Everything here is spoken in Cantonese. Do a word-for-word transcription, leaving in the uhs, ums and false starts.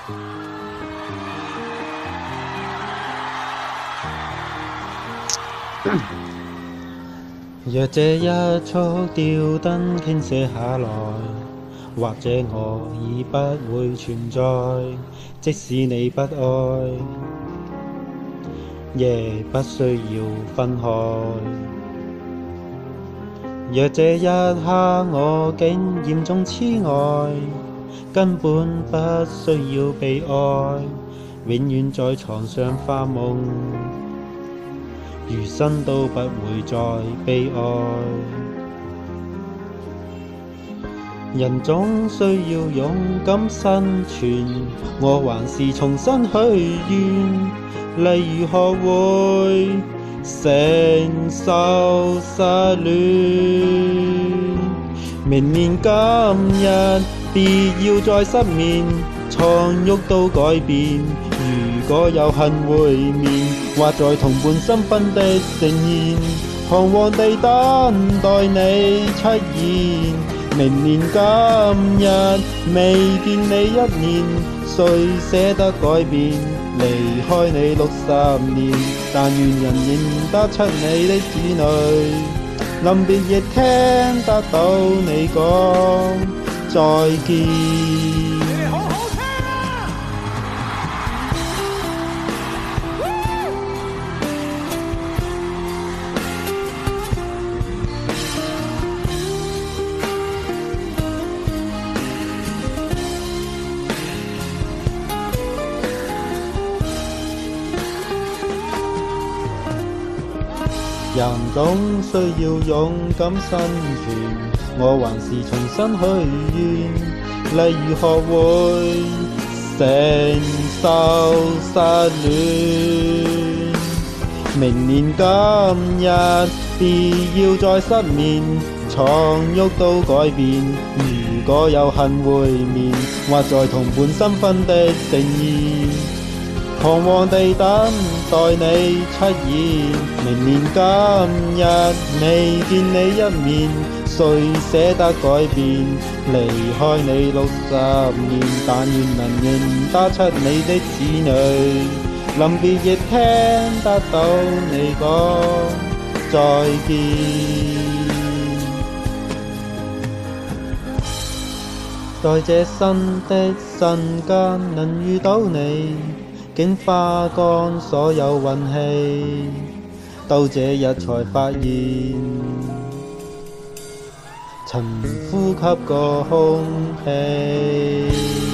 若這一束吊燈傾瀉下來，或者我已不會存在，即使你不愛，也不需要分開。若這一刻我竟嚴重痴呆，根本不需要被愛，永遠在床上發夢，餘生都不會再悲哀。人總需要勇敢生存，我還是重新許願，例如學會承受失戀。明年今日別要再失眠，床褥都改變。如果有幸會面，或在同伴身份的盛宴，彷徨地等待你出現。明年今日未見你一年，誰捨得改變？離開你六十年，但願人認得出你的子女，臨別亦聽得到你講再見。人總需要勇敢生存，我還是重新許願，例如學會承受失戀。明年今日別要再失眠，床褥都改變。如果有幸會面，或在同伴身份的盛宴，彷徨地等待你出現。明年今日未見你一面，誰捨得改變？離開你六十年，但願能認得出你的子女，臨別亦聽得到你講再見。在這新的瞬間能遇到你，竟花乾所有運氣，到這日才發現，曾呼吸過空氣。